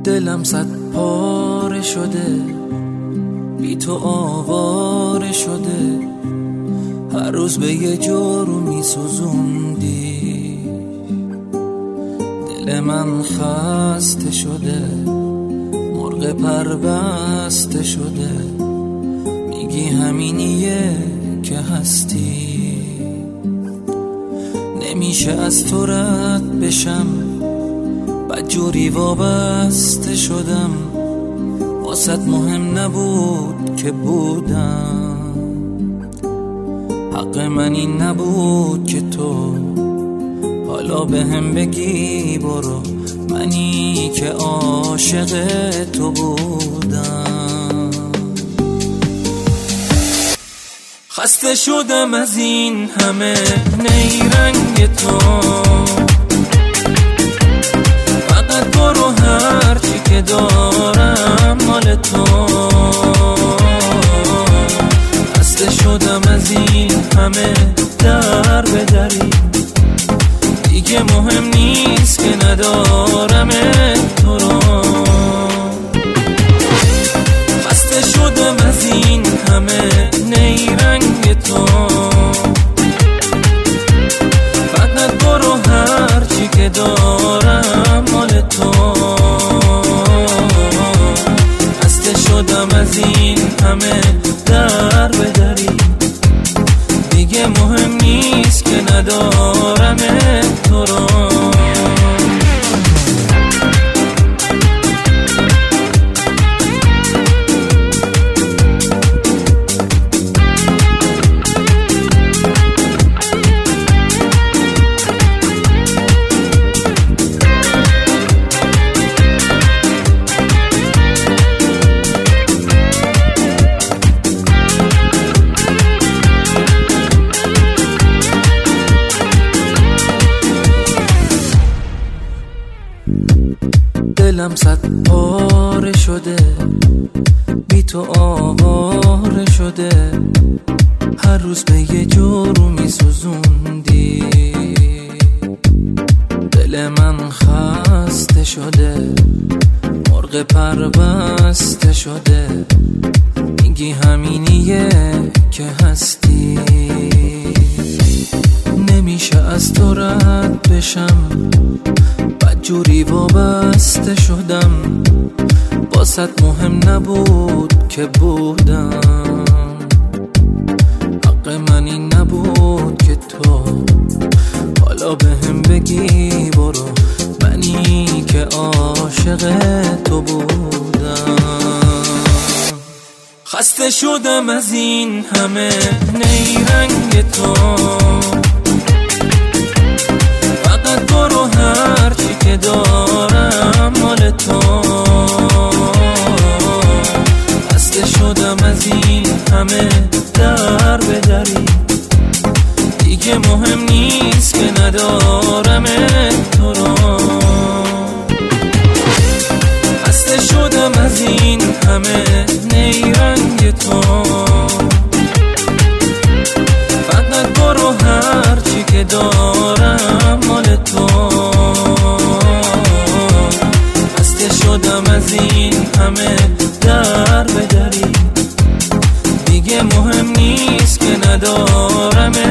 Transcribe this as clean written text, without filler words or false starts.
دلم صد پاره شده، بی تو آواره شده، هر روز به یه جورو میسوزوندی. دل من خسته شده، مرغ پربسته شده، میگی همینیه که هستی. نمیشه از تو رد بشم، بدجوری وابسته شدم، واسط مهم نبود که بودم. حق من این نبود که تو حالا به هم بگی برو، منی که عاشق تو بودم. خسته شدم از این همه نیرنگ تو، فقط برو هرچی که دارم مال تو. خسته شدم از این همه در به دری، دیگه مهم نیست که ندارم تو رو. خسته شدم از این همه نیرنگ تو، فقط برو هرچی که دارم مال تو. خسته شدم از این همه در به دری، دیگه مهم نیست که ندارم تو رو. دلم صد پاره شده، بی تو آواره شده، هر روز به یه جورو میسوزوندی. دل من خسته شده، مرغ پربسته شده، میگی همینیه که هستی. نمیشه از تو رد بشم، بدجوری وابسته شدم، واسط مهم نبود که بودم. حق من این نبود که تو حالا به هم بگی برو، منی که عاشق تو بودم. خسته شدم از این همه نیرنگ تو، فقط برو هرچی که دارم مال تو. خسته شدم از این همه در به دری، دیگه مهم نیست که ندارم تو رو. خسته شدم از این همه نیرنگ تو، فقط برو هرچی که دارم مال تو. خسته شدم از این همه در به دری، دیگه مهم نیست که ندارم